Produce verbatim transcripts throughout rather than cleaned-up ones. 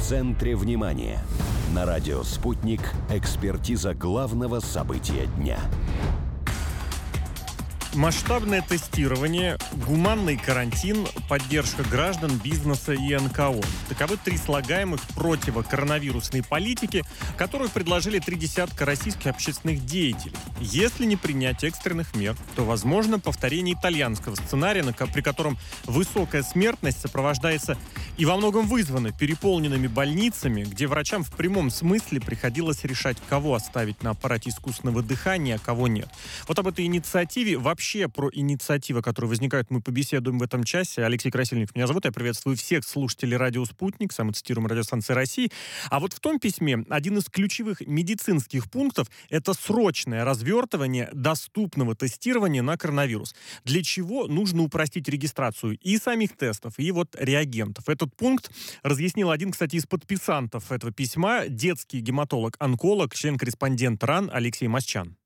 центре внимания. На радио «Спутник» экспертиза главного события дня. Масштабное тестирование, гуманный карантин, поддержка граждан, бизнеса и эн ка о. Таковы три слагаемых противокоронавирусной политики, которую предложили три десятка российских общественных деятелей. Если не принять экстренных мер, то возможно повторение итальянского сценария, при котором высокая смертность сопровождается и во многом вызвана переполненными больницами, где врачам в прямом смысле приходилось решать, кого оставить на аппарате искусственного дыхания, а кого нет. Вот об этой инициативе вообще Вообще про инициативы, которые возникают, мы побеседуем в этом часе. Алексей Красильников меня зовут. Я приветствую всех слушателей радио «Спутник», самоцитируемой радиостанции России. А вот в том письме один из ключевых медицинских пунктов – это срочное развертывание доступного тестирования на коронавирус. Для чего нужно упростить регистрацию и самих тестов, и вот реагентов. Этот пункт разъяснил один, кстати, из подписантов этого письма, детский гематолог-онколог, член-корреспондент РАН Алексей Масчан.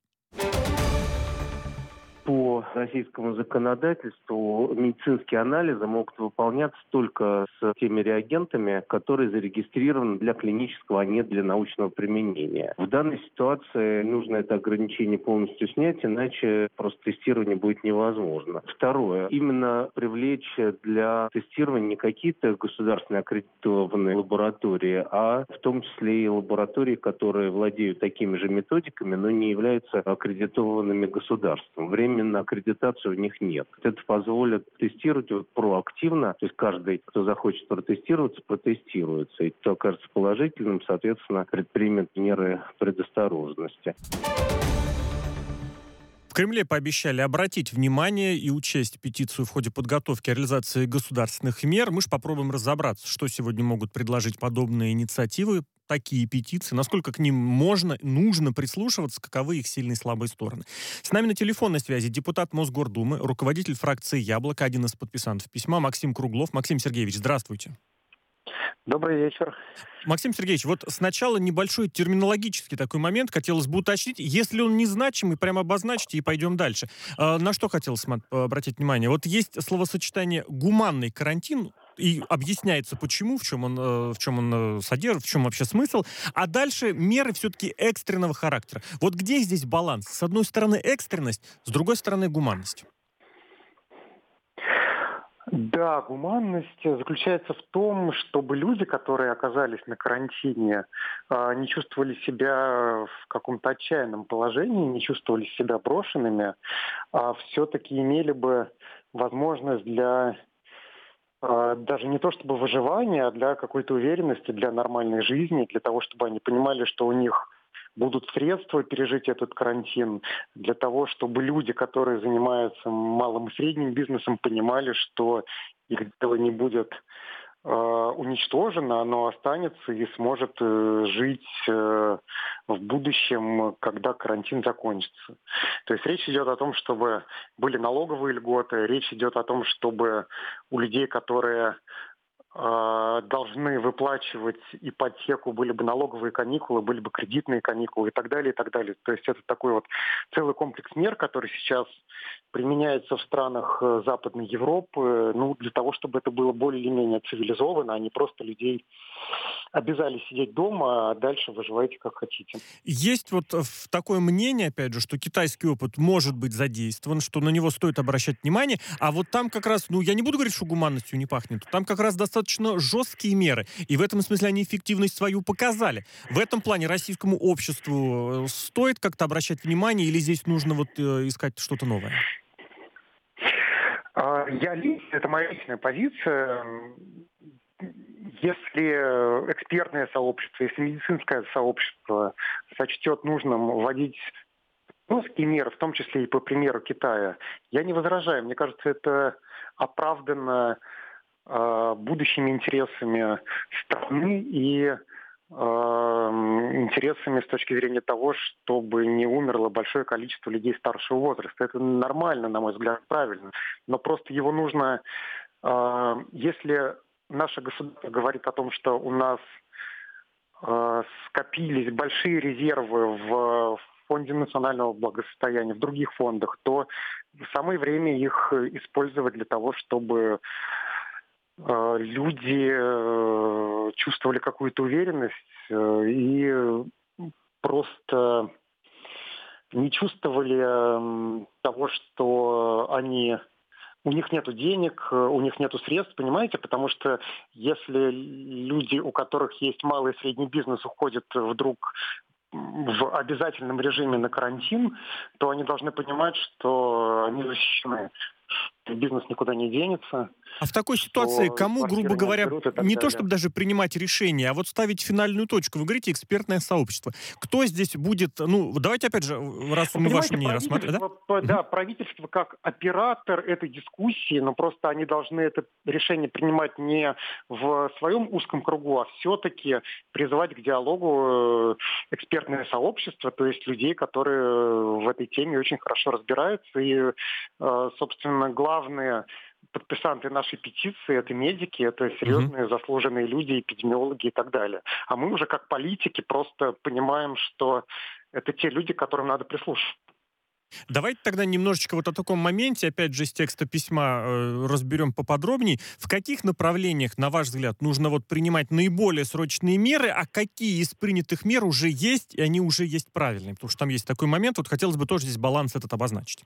По российскому законодательству медицинские анализы могут выполняться только с теми реагентами, которые зарегистрированы для клинического, а не для научного применения. В данной ситуации нужно это ограничение полностью снять, иначе просто тестирование будет невозможно. Второе. Именно привлечь для тестирования не какие-то государственные аккредитованные лаборатории, а в том числе и лаборатории, которые владеют такими же методиками, но не являются аккредитованными государством. Время на аккредитацию у них нет. Это позволит тестировать вот проактивно, то есть каждый, кто захочет протестироваться, протестируется. И кто окажется положительным, соответственно, предпримет меры предосторожности. В Кремле пообещали обратить внимание и учесть петицию в ходе подготовки и реализации государственных мер. Мы же попробуем разобраться, что сегодня могут предложить подобные инициативы, такие петиции, насколько к ним можно, нужно прислушиваться, каковы их сильные и слабые стороны. С нами на телефонной связи депутат Мосгордумы, руководитель фракции «Яблоко», один из подписантов письма, Максим Круглов. Максим Сергеевич, здравствуйте. Добрый вечер. Максим Сергеевич, вот сначала небольшой терминологический такой момент хотелось бы уточнить. Если он незначимый, прямо обозначьте и пойдем дальше. Э, на что хотелось обратить внимание? Вот есть словосочетание «гуманный карантин», и объясняется, почему, в чем он, э, в чем он э, содержит, в чем вообще смысл. А дальше меры все-таки экстренного характера. Вот где здесь баланс? С одной стороны экстренность, с другой стороны гуманность. Да, гуманность заключается в том, чтобы люди, которые оказались на карантине, не чувствовали себя в каком-то отчаянном положении, не чувствовали себя брошенными, а все-таки имели бы возможность для даже не то чтобы выживания, а для какой-то уверенности, для нормальной жизни, для того, чтобы они понимали, что у них будут средства пережить этот карантин, для того, чтобы люди, которые занимаются малым и средним бизнесом, понимали, что их дело не будет э, уничтожено, оно останется и сможет э, жить э, в будущем, когда карантин закончится. То есть речь идет о том, чтобы были налоговые льготы, речь идет о том, чтобы у людей, которые должны выплачивать ипотеку, были бы налоговые каникулы, были бы кредитные каникулы и так далее, и так далее. То есть это такой вот целый комплекс мер, который сейчас применяется в странах Западной Европы, ну, для того, чтобы это было более или менее цивилизованно, а не просто людей обязали сидеть дома, а дальше выживайте как хотите. Есть вот такое мнение, опять же, что китайский опыт может быть задействован, что на него стоит обращать внимание, а вот там как раз, ну, я не буду говорить, что гуманностью не пахнет, там как раз достаточно жесткие меры, и в этом смысле они эффективность свою показали. В этом плане российскому обществу стоит как-то обращать внимание, или здесь нужно вот э, искать что-то новое? Я лично, это моя личная позиция. Если экспертное сообщество, если медицинское сообщество сочтет нужным вводить жесткие меры, в том числе и по примеру Китая, я не возражаю. Мне кажется, это оправдано э, будущими интересами страны и э, интересами с точки зрения того, чтобы не умерло большое количество людей старшего возраста. Это нормально, на мой взгляд, правильно. Но просто его нужно, э, если наше государство говорит о том, что у нас э, скопились большие резервы в Фонде национального благосостояния, в других фондах, то самое время их использовать для того, чтобы э, люди э, чувствовали какую-то уверенность э, и просто не чувствовали э, того, что они у них нету денег, у них нету средств, понимаете? Потому что если люди, у которых есть малый и средний бизнес, уходят вдруг в обязательном режиме на карантин, то они должны понимать, что они защищены. Бизнес никуда не денется. А в такой ситуации кому, грубо говоря, не то чтобы даже принимать решения, а вот ставить финальную точку? Вы говорите, экспертное сообщество. Кто здесь будет... Ну, давайте опять же, раз Вы мы ваше мнение рассматриваем. Да? Да, правительство как оператор этой дискуссии, но просто они должны это решение принимать не в своем узком кругу, а все-таки призывать к диалогу экспертное сообщество, то есть людей, которые в этой теме очень хорошо разбираются. И, собственно, главные подписанты нашей петиции — это медики, это серьезные uh-huh. заслуженные люди, эпидемиологи и так далее. А мы уже как политики просто понимаем, что это те люди, к которым надо прислушаться. Давайте тогда немножечко вот о таком моменте, опять же, из текста письма э, разберем поподробнее. В каких направлениях, на ваш взгляд, нужно вот принимать наиболее срочные меры, а какие из принятых мер уже есть, и они уже есть правильные? Потому что там есть такой момент, вот хотелось бы тоже здесь баланс этот обозначить.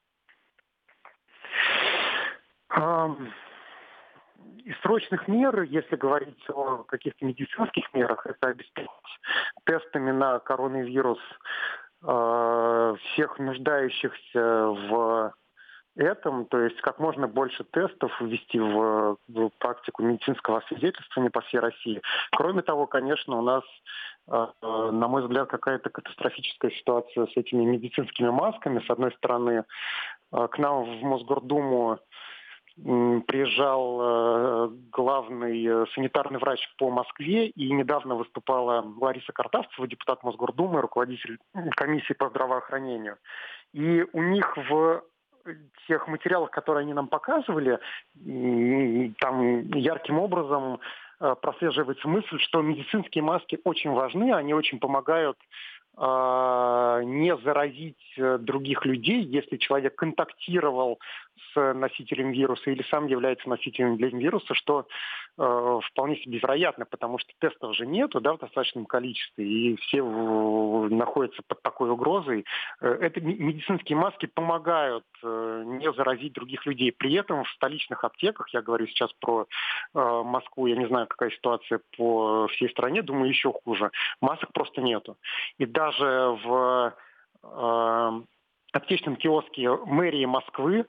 Из срочных мер, если говорить о каких-то медицинских мерах, это обеспечить тестами на коронавирус э, всех нуждающихся в этом, то есть как можно больше тестов ввести в, в практику медицинского освидетельствования по всей России. Кроме того, конечно, у нас, э, на мой взгляд, какая-то катастрофическая ситуация с этими медицинскими масками. С одной стороны, э, к нам в Мосгордуму приезжал э, главный э, санитарный врач по Москве, и недавно выступала Лариса Картавцева, депутат Мосгордумы, руководитель комиссии по здравоохранению. И у них в тех материалах, которые они нам показывали, там ярким образом э, прослеживается мысль, что медицинские маски очень важны, они очень помогают э, не заразить других людей, если человек контактировал с носителем вируса или сам является носителем вируса, что э, вполне себе вероятно, потому что тестов же нету, да, в достаточном количестве, и все в, находятся под такой угрозой. Э, это медицинские маски помогают э, не заразить других людей. При этом в столичных аптеках, я говорю сейчас про э, Москву, я не знаю, какая ситуация по всей стране, думаю, еще хуже. Масок просто нету. И даже в э, аптечном киоске мэрии Москвы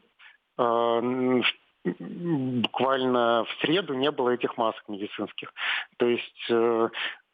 буквально в среду не было этих масок медицинских. То есть э,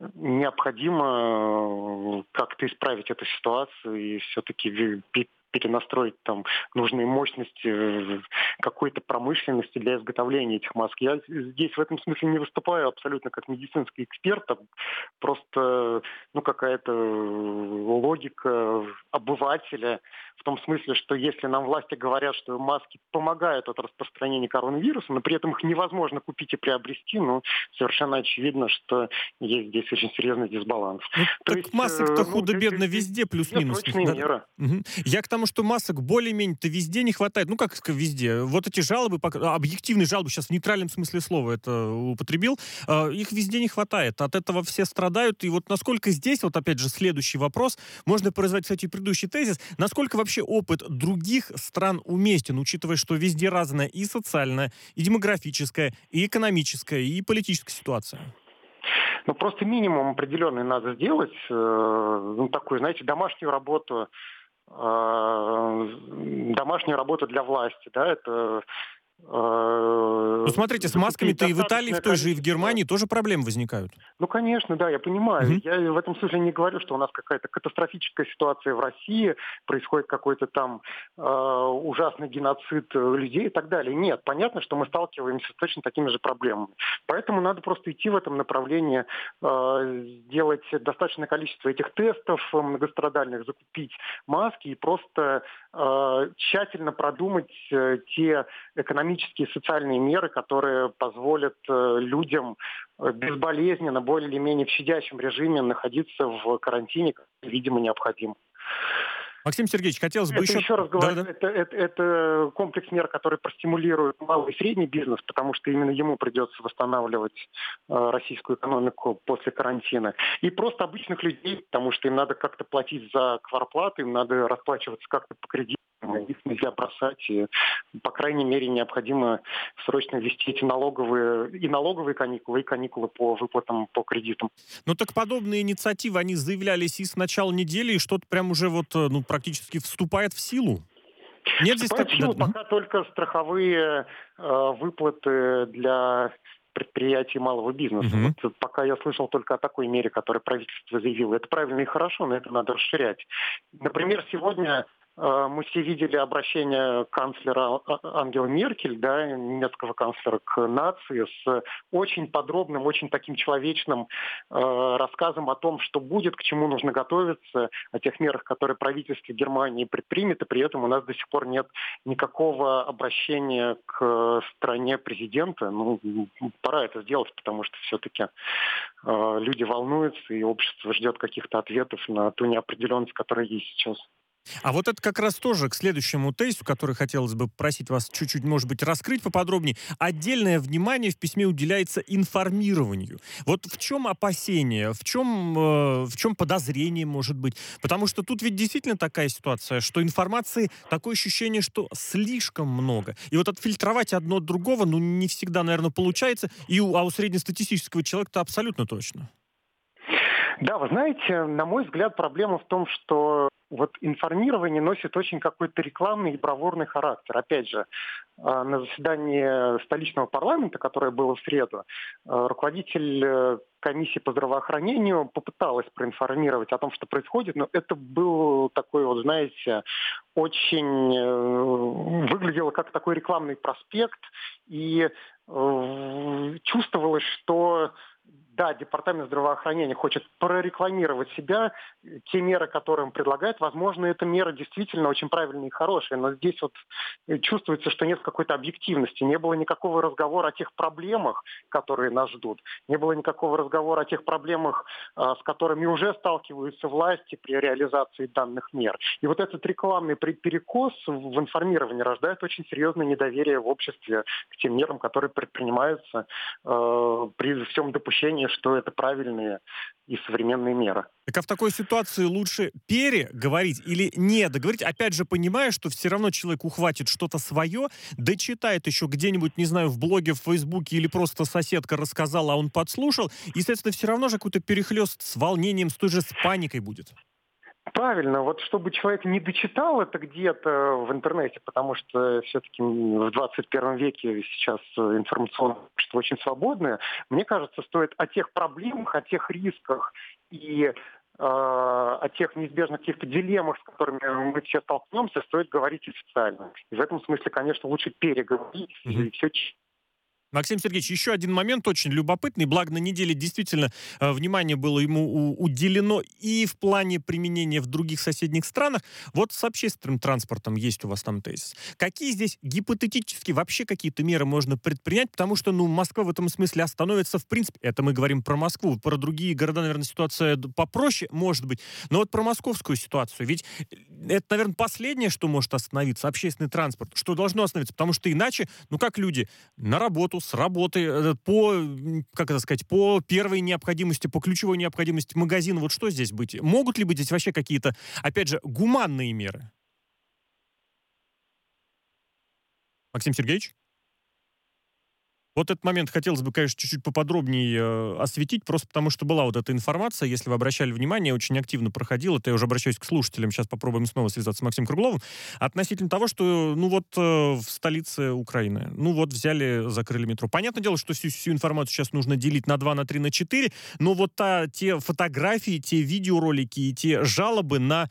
необходимо как-то исправить эту ситуацию и все-таки перенастроить там нужные мощности какой-то промышленности для изготовления этих масок. Я здесь в этом смысле не выступаю абсолютно как медицинский эксперт, а просто ну, какая-то логика обывателя в том смысле, что если нам власти говорят, что маски помогают от распространения коронавируса, но при этом их невозможно купить и приобрести, ну, совершенно очевидно, что есть здесь очень серьезный дисбаланс. Ну, То так есть, масок-то ну, худо-бедно везде, плюс-минус. Срочные Да. меры. Угу. Я к тому, что масок более-менее-то везде не хватает. Ну, как везде. Вот эти жалобы, объективные жалобы, сейчас в нейтральном смысле слова это употребил, их везде не хватает. От этого все страдают. И вот насколько здесь, вот опять же, следующий вопрос, можно производить, кстати, предыдущий тезис, насколько вообще опыт других стран уместен, учитывая, что везде разная и социальная, и демографическая, и экономическая, и политическая ситуация? Ну, просто минимум определенный надо сделать, э, ну, такую, знаете, домашнюю работу, э, домашнюю работу для власти, да, это... Ну, смотрите, с масками-то и в Италии, в той же, и в Германии тоже проблемы возникают. Ну, конечно, да, я понимаю. Угу. Я в этом смысле не говорю, что у нас какая-то катастрофическая ситуация в России, происходит какой-то там э, ужасный геноцид людей и так далее. Нет, понятно, что мы сталкиваемся с точно такими же проблемами. Поэтому надо просто идти в этом направлении, э, сделать достаточное количество этих тестов многострадальных, закупить маски и просто э, тщательно продумать э, те экономические и социальные меры, которые позволят э, людям безболезненно, более или менее в щадящем режиме находиться в карантине, как, видимо, необходимо. Максим Сергеевич, хотелось бы это еще... еще раз говорю, Да, да. это, это, это комплекс мер, который простимулирует малый и средний бизнес, потому что именно ему придется восстанавливать э, российскую экономику после карантина. И просто обычных людей, потому что им надо как-то платить за квартплаты, им надо расплачиваться как-то по кредитам, их нельзя бросать. И, по крайней мере, необходимо срочно ввести эти налоговые и налоговые каникулы, и каникулы по выплатам по кредитам. Ну так подобные инициативы, они заявлялись и с начала недели, и что-то прям уже вот, ну, практически вступает в силу. Нет здесь Вступает как... в силу да, пока только страховые э, выплаты для предприятий малого бизнеса. Мгм. Вот пока я слышал только о такой мере, которую правительство заявило. Это правильно и хорошо, но это надо расширять. Например, сегодня э, мы все видели обращение канцлера А- Ангелы Меркель, да, немецкого канцлера, к нации с очень подробным, очень таким человечным э, рассказом о том, что будет, к чему нужно готовиться, о тех мерах, которые правительство Германии предпримет, и при этом у нас до сих пор нет никакого обращения к стране президента. Ну, пора это сделать, потому что все-таки э, люди волнуются, и общество ждет каких-то ответов на ту неопределенность, которая есть сейчас. А вот это как раз тоже к следующему тезису, который хотелось бы попросить вас чуть-чуть, может быть, раскрыть поподробнее. Отдельное внимание в письме уделяется информированию. Вот в чем опасение, в чем, э, в чем подозрение, может быть? Потому что тут ведь действительно такая ситуация, что информации, такое ощущение, что слишком много. И вот отфильтровать одно от другого, ну, не всегда, наверное, получается. И у, а у среднестатистического человека-то абсолютно точно. Да, вы знаете, на мой взгляд, проблема в том, что вот информирование носит очень какой-то рекламный и бравурный характер. Опять же, э, на заседании столичного парламента, которое было в среду, э, руководитель э, комиссии по здравоохранению попыталась проинформировать о том, что происходит, но это был такой, вот, знаете, очень э, выглядело как такой рекламный проспект, и э, чувствовалось, что да, Департамент здравоохранения хочет прорекламировать себя, те меры, которые он предлагает, возможно, эта мера действительно очень правильная и хорошая, но здесь вот чувствуется, что нет какой-то объективности, не было никакого разговора о тех проблемах, которые нас ждут, не было никакого разговора о тех проблемах, с которыми уже сталкиваются власти при реализации данных мер. И вот этот рекламный перекос в информировании рождает очень серьезное недоверие в обществе к тем мерам, которые предпринимаются э, при всем допущении, что это правильные и современные меры. Так а в такой ситуации лучше переговорить или не договорить, опять же, понимая, что все равно человек ухватит что-то свое, дочитает еще где-нибудь, не знаю, в блоге, в Фейсбуке или просто соседка рассказала, а он подслушал, и, соответственно, все равно же какой-то перехлест с волнением, с той же с паникой будет. Правильно, вот чтобы человек не дочитал это где-то в интернете, потому что все-таки в двадцать первом веке сейчас информационное общество очень свободное, мне кажется, стоит о тех проблемах, о тех рисках и э, о тех неизбежных каких-то дилеммах, с которыми мы все столкнемся, стоит говорить официально. И в этом смысле, конечно, лучше переговорить Мгм. и все. Максим Сергеевич, еще один момент очень любопытный. Благо, на неделе действительно э, внимание было ему у- уделено и в плане применения в других соседних странах. Вот с общественным транспортом есть у вас там тезис. Какие здесь гипотетически вообще какие-то меры можно предпринять? Потому что, ну, Москва в этом смысле остановится в принципе. Это мы говорим про Москву. Про другие города, наверное, ситуация д- попроще, может быть. Но вот про московскую ситуацию. Ведь это, наверное, последнее, что может остановиться, общественный транспорт. Что должно остановиться? Потому что иначе, ну, как люди на работу, с работы, э, по, м, как это сказать, по первой необходимости, по ключевой необходимости магазина, вот что здесь быть? Могут ли быть здесь вообще какие-то, опять же, гуманные меры? Максим Сергеевич? Вот этот момент хотелось бы, конечно, чуть-чуть поподробнее э, осветить, просто потому что была вот эта информация, если вы обращали внимание, очень активно проходила, это я уже обращаюсь к слушателям, сейчас попробуем снова связаться с Максимом Кругловым, относительно того, что, ну вот, э, в столице Украины, ну вот, взяли, закрыли метро. Понятное дело, что всю, всю информацию сейчас нужно делить на два, на три, на четыре, но вот та, те фотографии, те видеоролики и те жалобы на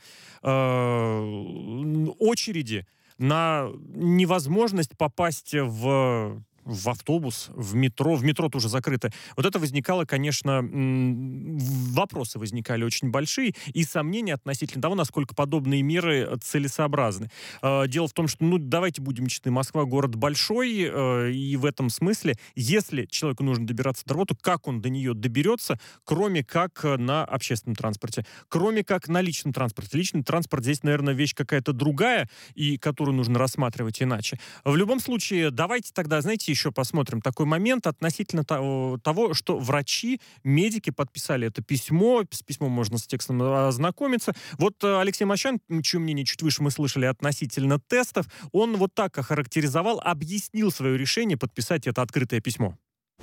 э, очереди, на невозможность попасть в в автобус, в метро. В метро тоже закрыто. Вот это возникало, конечно, м, вопросы возникали очень большие и сомнения относительно того, насколько подобные меры целесообразны. Э, Дело в том, что, ну, давайте будем честны, Москва город большой, э, и в этом смысле, если человеку нужно добираться до работы, как он до нее доберется, кроме как э, на общественном транспорте, кроме как на личном транспорте. Личный транспорт здесь, наверное, вещь какая-то другая, и которую нужно рассматривать иначе. В любом случае, давайте тогда, знаете, еще посмотрим такой момент относительно того, того, что врачи, медики подписали это письмо. С письмом можно с текстом ознакомиться. Вот э, Алексей Мощан, чье мнение чуть выше мы слышали относительно тестов, он вот так охарактеризовал, объяснил свое решение подписать это открытое письмо.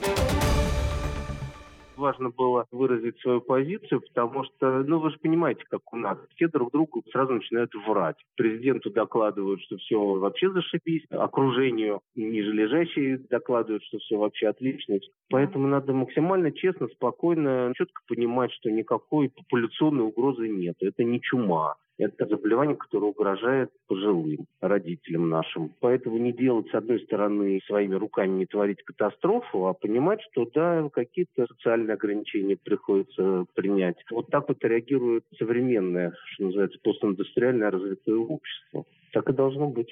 Важно было выразить свою позицию, потому что, ну, вы же понимаете, как у нас. Все друг другу сразу начинают врать. Президенту докладывают, что все вообще зашибись. Окружению нижележащие докладывают, что все вообще отлично. Поэтому надо максимально честно, спокойно, четко понимать, что никакой популяционной угрозы нет. Это не чума. Это заболевание, которое угрожает пожилым родителям нашим. Поэтому не делать, с одной стороны, своими руками не творить катастрофу, а понимать, что, да, какие-то социальные ограничения приходится принять. Вот так вот реагирует современное, что называется, постиндустриальное развитое общество. Так и должно быть.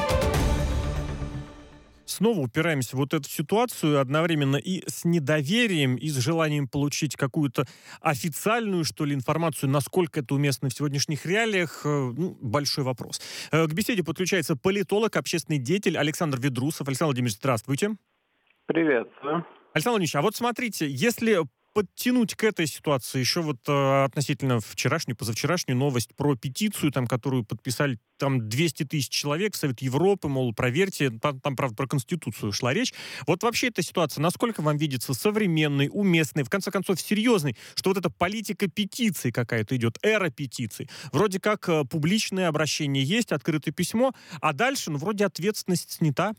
Снова упираемся в вот эту ситуацию одновременно и с недоверием, и с желанием получить какую-то официальную, что ли, информацию, насколько это уместно в сегодняшних реалиях, ну, большой вопрос. К беседе подключается политолог, общественный деятель Александр Ведрусов. Александр Владимирович, здравствуйте. Приветствую. Александр Владимирович, а вот смотрите, если подтянуть к этой ситуации еще вот э, относительно вчерашнюю, позавчерашнюю новость про петицию, там, которую подписали там двести тысяч человек, Совет Европы, мол, проверьте, там, там, правда, про Конституцию шла речь. Вот вообще эта ситуация, насколько вам видится современной, уместной, в конце концов, серьезной, что вот эта политика петиций какая-то идет, эра петиций. Вроде как э, публичное обращение есть, открытое письмо, а дальше, ну, вроде ответственность снята.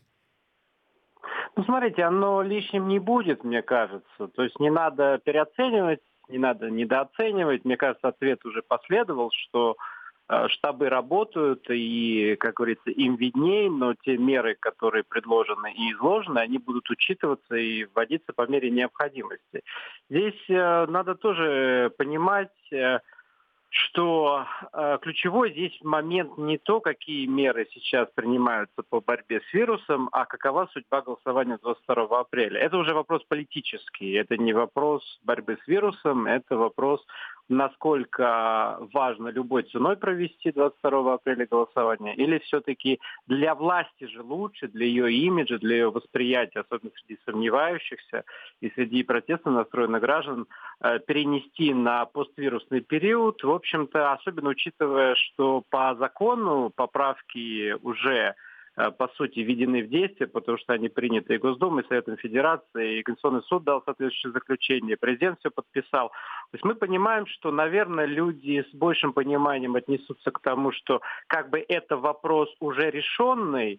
Ну, смотрите, оно лишним не будет, мне кажется. То есть не надо переоценивать, не надо недооценивать. Мне кажется, ответ уже последовал, что э, штабы работают, и, как говорится, им виднее, но те меры, которые предложены и изложены, они будут учитываться и вводиться по мере необходимости. Здесь э, надо тоже понимать... Э, что э, ключевой здесь момент не то, какие меры сейчас принимаются по борьбе с вирусом, а какова судьба голосования двадцать второго апреля. Это уже вопрос политический, это не вопрос борьбы с вирусом, это вопрос, насколько важно любой ценой провести двадцать второго апреля голосование, или все-таки для власти же лучше, для ее имиджа, для ее восприятия, особенно среди сомневающихся и среди протестно настроенных граждан, э, перенести на поствирусный период. В общем-то, особенно учитывая, что по закону поправки уже, по сути, введены в действие, потому что они приняты и Госдумой, и Советом Федерации, и Конституционный суд дал соответствующее заключение, президент все подписал. То есть мы понимаем, что, наверное, люди с большим пониманием отнесутся к тому, что как бы это вопрос уже решенный,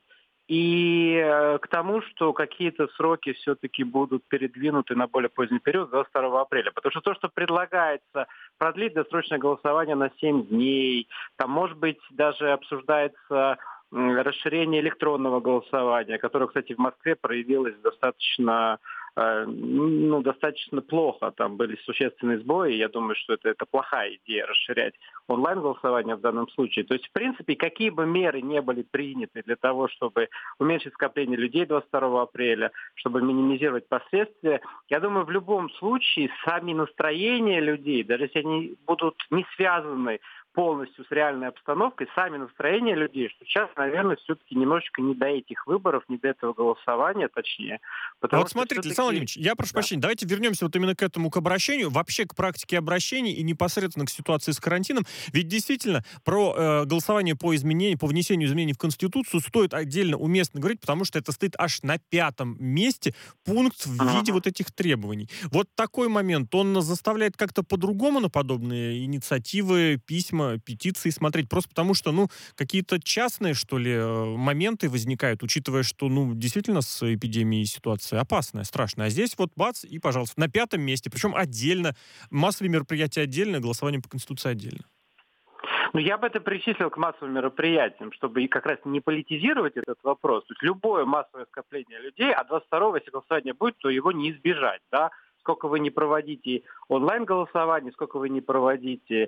и к тому, что какие-то сроки все-таки будут передвинуты на более поздний период, двадцать второго апреля. Потому что то, что предлагается продлить досрочное голосование на семь дней, там, может быть, даже обсуждается расширение электронного голосования, которое, кстати, в Москве проявилось достаточно, э, ну, достаточно плохо. Там были существенные сбои, и я думаю, что это, это плохая идея расширять онлайн-голосование в данном случае. То есть, в принципе, какие бы меры не были приняты для того, чтобы уменьшить скопление людей двадцать второго апреля, чтобы минимизировать последствия, я думаю, в любом случае сами настроения людей, даже если они будут не связаны полностью с реальной обстановкой, сами настроения людей, что сейчас, наверное, все-таки немножечко не до этих выборов, не до этого голосования, точнее. А вот смотрите, Александр Владимирович, я прошу да. прощения, давайте вернемся вот именно к этому, к обращению, вообще к практике обращений и непосредственно к ситуации с карантином. Ведь действительно про э, голосование по изменению, по внесению изменений в Конституцию стоит отдельно уместно говорить, потому что это стоит аж на пятом месте пункт в ага. виде вот этих требований. Вот такой момент, он заставляет как-то по-другому на подобные инициативы, письма, петиции смотреть, просто потому что, ну, какие-то частные, что ли, моменты возникают, учитывая, что, ну, действительно с эпидемией ситуация опасная, страшная. А здесь вот бац, и, пожалуйста, на пятом месте, причем отдельно, массовые мероприятия отдельно, голосование по Конституции отдельно. Ну, я бы это причислил к массовым мероприятиям, чтобы и как раз не политизировать этот вопрос. То есть любое массовое скопление людей, а двадцать второго, если голосование будет, то его не избежать, да. Сколько вы не проводите онлайн-голосование, сколько вы не проводите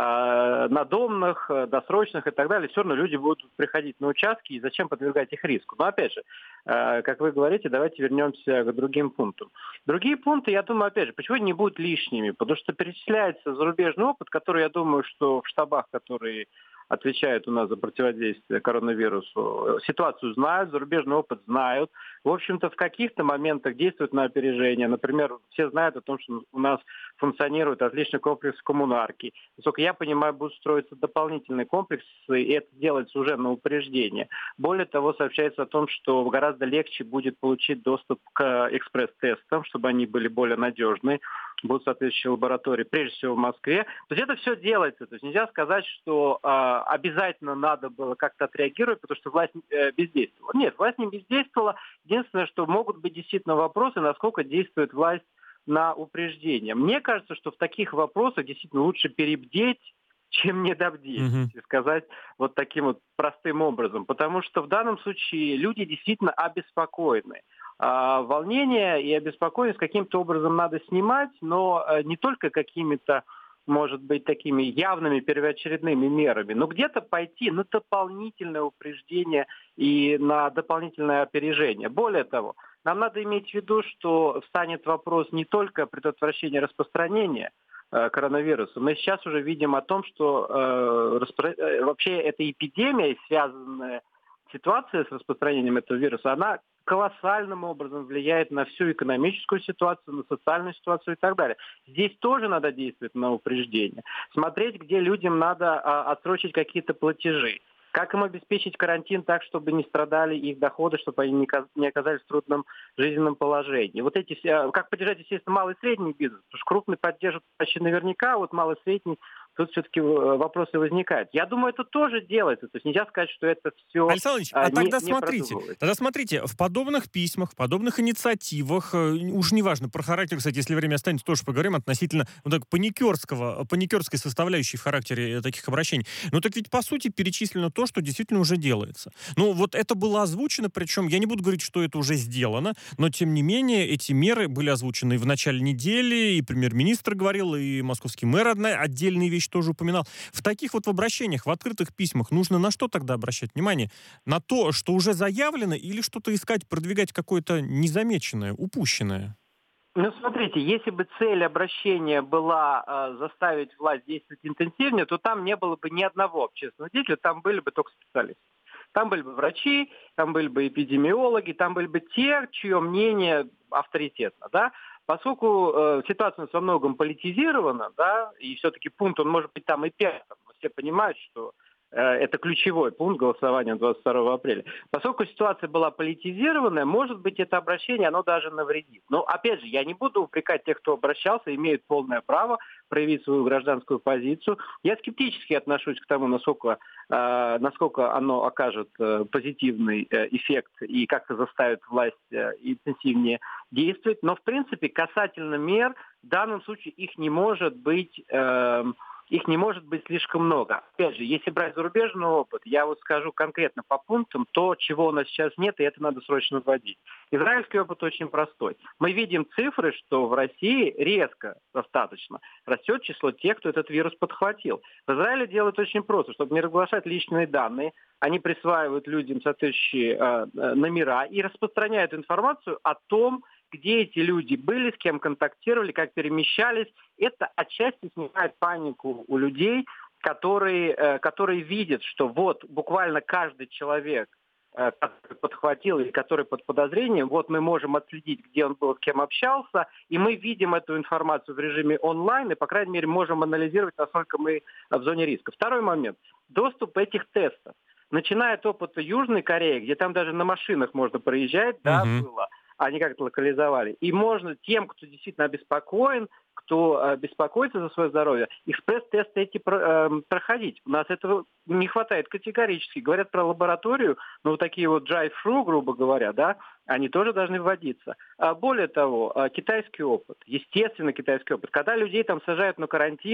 э, надомных, досрочных и так далее, все равно люди будут приходить на участки, и зачем подвергать их риску? Но опять же, э, как вы говорите, давайте вернемся к другим пунктам. Другие пункты, я думаю, опять же, почему не будут лишними? Потому что перечисляется зарубежный опыт, который, я думаю, что в штабах, которые отвечают у нас за противодействие коронавирусу, ситуацию знают, зарубежный опыт знают. В общем-то, в каких-то моментах действуют на опережение. Например, все знают о том, что у нас функционирует отличный комплекс коммунарки. Насколько я понимаю, будут строиться дополнительные комплексы, и это делается уже на упреждение. Более того, сообщается о том, что гораздо легче будет получить доступ к экспресс-тестам, чтобы они были более надежны. Будут соответствующие лаборатории, прежде всего в Москве. То есть это все делается. То есть нельзя сказать, что э, обязательно надо было как-то отреагировать, потому что власть э, бездействовала. Нет, власть не бездействовала. Единственное, что могут быть действительно вопросы, насколько действует власть на упреждение. Мне кажется, что в таких вопросах действительно лучше перебдеть, чем недобдеть, Mm-hmm. если сказать вот таким вот простым образом. Потому что в данном случае люди действительно обеспокоены. А волнение и обеспокоенность каким-то образом надо снимать, но не только какими-то, может быть, такими явными первоочередными мерами, но где-то пойти на дополнительное упреждение и на дополнительное опережение. Более того, нам надо иметь в виду, что встанет вопрос не только предотвращения распространения э, коронавируса. Мы сейчас уже видим о том, что э, распро... вообще эта эпидемия, связанная ситуация с распространением этого вируса, она колоссальным образом влияет на всю экономическую ситуацию, на социальную ситуацию и так далее. Здесь тоже надо действовать на упреждение. Смотреть, где людям надо а, отсрочить какие-то платежи. Как им обеспечить карантин так, чтобы не страдали их доходы, чтобы они не, не оказались в трудном жизненном положении. Вот эти все, как поддержать, естественно, малый и средний бизнес, потому что крупный поддерживают почти наверняка, а вот малый и средний, тут все-таки вопросы возникают. Я думаю, это тоже делается. То есть нельзя сказать, что это все Александр Ильич, а, а не, тогда не смотрите, тогда смотрите, в подобных письмах, в подобных инициативах, уж неважно, про характер, кстати, если время останется, тоже поговорим относительно вот так, паникерского, паникерской составляющей в характере таких обращений. Но так ведь, по сути, перечислено то, что действительно уже делается. Ну, вот это было озвучено, причем я не буду говорить, что это уже сделано, но, тем не менее, эти меры были озвучены и в начале недели, и премьер-министр говорил, и московский мэр одна отдельные вещи тоже упоминал. В таких вот в обращениях, в открытых письмах нужно на что тогда обращать внимание? На то, что уже заявлено, или что-то искать, продвигать какое-то незамеченное, упущенное? Ну, смотрите, если бы цель обращения была э, заставить власть действовать интенсивнее, то там не было бы ни одного общественного деятеля, там были бы только специалисты. Там были бы врачи, там были бы эпидемиологи, там были бы те, чье мнение авторитетно, да. Поскольку э, ситуация во многом политизирована, да, и все-таки пункт, он может быть там и пятым, все понимают, что э, это ключевой пункт голосования двадцать второго апреля. Поскольку ситуация была политизированная, может быть, это обращение, оно даже навредит. Но, опять же, я не буду упрекать тех, кто обращался, имеют полное право проявить свою гражданскую позицию. Я скептически отношусь к тому, насколько, э, насколько оно окажет э, позитивный э, эффект и как-то заставит власть э, интенсивнее действовать. Но, в принципе, касательно мер, в данном случае их не может быть... Э, Их не может быть слишком много. Опять же, если брать зарубежный опыт, я вот скажу конкретно по пунктам то, чего у нас сейчас нет, и это надо срочно вводить. Израильский опыт очень простой. Мы видим цифры, что в России резко достаточно растет число тех, кто этот вирус подхватил. В Израиле делают очень просто. Чтобы не разглашать личные данные, они присваивают людям соответствующие э, номера и распространяют информацию о том, где эти люди были, с кем контактировали, как перемещались. Это отчасти снимает панику у людей, которые, которые видят, что вот буквально каждый человек, который подхватил или который под подозрением, вот мы можем отследить, где он был, с кем общался, и мы видим эту информацию в режиме онлайн, и, по крайней мере, можем анализировать, насколько мы в зоне риска. Второй момент. Доступ этих тестов. Начиная от опыта Южной Кореи, где там даже на машинах можно проезжать, да, Угу. было, они как-то локализовали. И можно тем, кто действительно обеспокоен, кто э, беспокоится за свое здоровье, экспресс-тесты эти про, э, проходить. У нас этого не хватает категорически. Говорят про лабораторию, но вот такие вот drive-thru, грубо говоря, да, они тоже должны вводиться. А более того, э, китайский опыт, естественно, китайский опыт. Когда людей там сажают на карантин,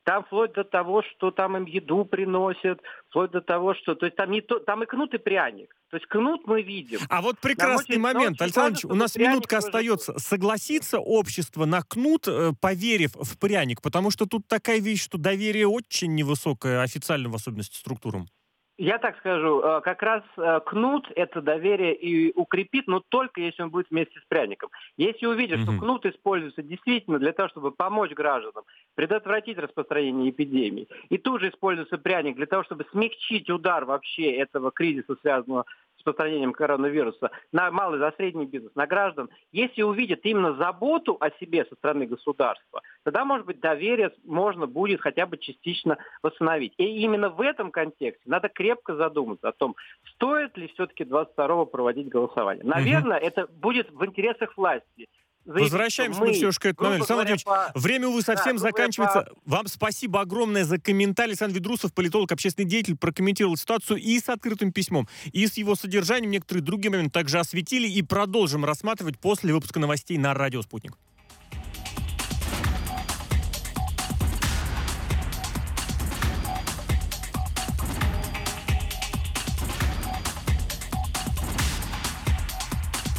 Там вплоть до того, что там им еду приносят, вплоть до того, что... То есть там, не то, там и кнут, и пряник. То есть кнут мы видим. А вот прекрасный Нам момент, очень Александр Ильич, важно, у нас чтобы минутка пряник остается. Согласится общество на кнут, э, поверив в пряник? Потому что тут такая вещь, что доверие очень невысокое официальным, в особенности, структурам. Я так скажу, как раз кнут это доверие и укрепит, но только если он будет вместе с пряником. Если увидишь, mm-hmm. что кнут используется действительно для того, чтобы помочь гражданам, предотвратить распространение эпидемии, и тут же используется пряник для того, чтобы смягчить удар вообще этого кризиса, связанного с распространением коронавируса, на малый, за средний бизнес, на граждан, если увидят именно заботу о себе со стороны государства, тогда, может быть, доверие можно будет хотя бы частично восстановить. И именно в этом контексте надо крепко задуматься о том, стоит ли все-таки двадцать второго проводить голосование. Наверное, угу. это будет в интересах власти. Заявить, Возвращаемся мы, мы все же к этому. Александр Владимирович, по... время, увы, совсем да, заканчивается. По... Вам спасибо огромное за комментарий. Александр Ведрусов, политолог, общественный деятель, прокомментировал ситуацию и с открытым письмом, и с его содержанием. Некоторые другие моменты также осветили и продолжим рассматривать после выпуска новостей на радио «Спутник».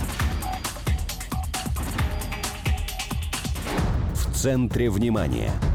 В центре внимания.